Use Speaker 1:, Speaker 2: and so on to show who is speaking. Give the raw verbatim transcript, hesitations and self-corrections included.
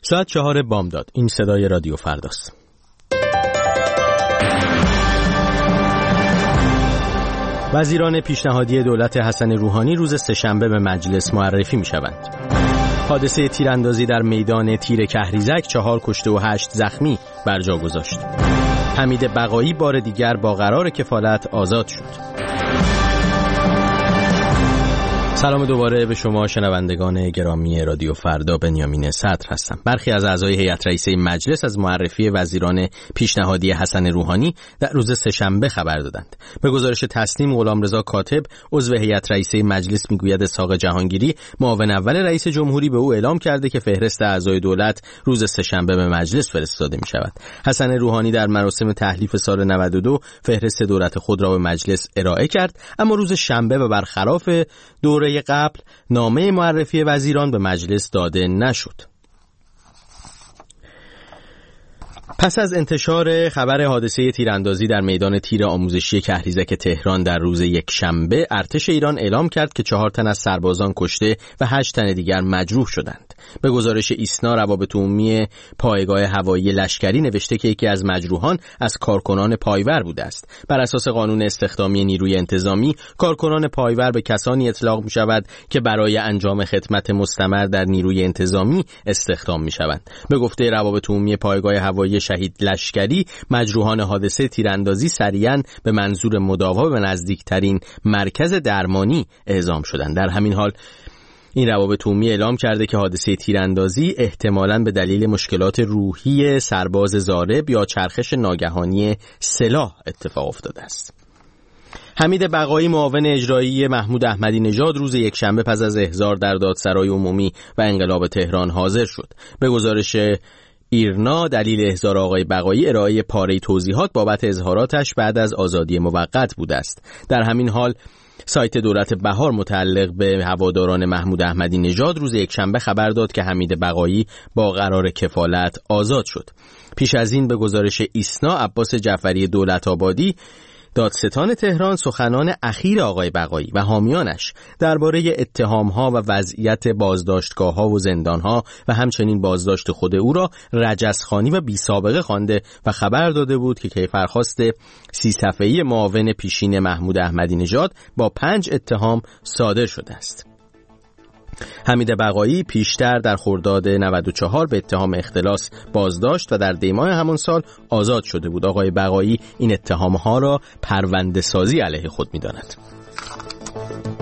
Speaker 1: ساعت چهار بامداد. این صدای رادیو فرداست. وزیران پیشنهادی دولت حسن روحانی روز سه‌شنبه به مجلس معرفی می شوند. حادثه تیراندازی در میدان تیر کهریزک چهار کشته و هشت زخمی بر جا گذاشت. حمید بقایی بار دیگر با قرار کفالت آزاد شد. سلام دوباره به شما شنوندگان گرامی رادیو فردا. بنیامین صدر هستم. برخی از اعضای هیئت رئیسه مجلس از معرفی وزیران پیشنهادی حسن روحانی در روز سه‌شنبه خبر دادند. به گزارش تسنیم، غلامرضا کاتب عضو هیئت رئیسه مجلس میگوید اسحاق جهانگیری معاون اول رئیس جمهوری به او اعلام کرده که فهرست اعضای دولت روز سه‌شنبه به مجلس فرستاده می شود. حسن روحانی در مراسم تحلیف سال نود و دو فهرست دولت خود را به مجلس ارائه کرد، اما روز شنبه و برخلاف دوره قبل نامه معرفی وزیران به مجلس داده نشد. پس از انتشار خبر حادثه تیراندازی در میدان تیر آموزشی کهریزک تهران در روز یک شنبه، ارتش ایران اعلام کرد که چهار تن از سربازان کشته و هشت تن دیگر مجروح شدند. به گزارش ایسنا، روابط عمومی پایگاه هوایی لشکری نوشته که یکی از مجروحان از کارکنان پایور بوده است. بر اساس قانون استخدامی نیروی انتظامی، کارکنان پایور به کسانی اطلاق می شود که برای انجام خدمت مستمر در نیروی انتظامی استخدام می شوند. به گفته روابط عمومی پایگاه هوایی شهید لشکری، مجروحان حادثه تیراندازی سریعاً به منظور مداوا به نزدیکترین مرکز درمانی اعزام شدند. در همین حال این روابط عمومی اعلام کرده که حادثه تیراندازی احتمالاً به دلیل مشکلات روحی سرباز ضارب یا چرخش ناگهانی سلاح اتفاق افتاده است. حمید بقایی معاون اجرایی محمود احمدی نژاد روز یکشنبه پس از احضار در دادسرای عمومی و انقلاب تهران حاضر شد. به گزارش ایرنا، دلیل احضار آقای بقایی ارائه پاره توضیحات بابت اظهاراتش بعد از آزادی موقت بوده است. در همین حال سایت دولت بهار متعلق به هواداران محمود احمدی نژاد روز یکشنبه خبر داد که حمید بقایی با قرار کفالت آزاد شد. پیش از این به گزارش ایسنا، عباس جعفری دولت‌آبادی، دادستان تهران، سخنان اخیر آقای بقایی و حامیانش درباره اتهام‌ها و وضعیت بازداشتگاه‌ها و زندان‌ها و همچنین بازداشت خود او را رجزخوانی و بی‌سابقه خوانده و خبر داده بود که کیفرخواست سی صفحه‌ای معاون پیشین محمود احمدی نژاد با پنج اتهام صادر شده است. حمید بقایی پیشتر در خرداد نود و چهار به اتهام اختلاس بازداشت و در دیماه همان سال آزاد شده بود. آقای بقایی این اتهام‌ها را پرونده سازی علیه خود می‌داند.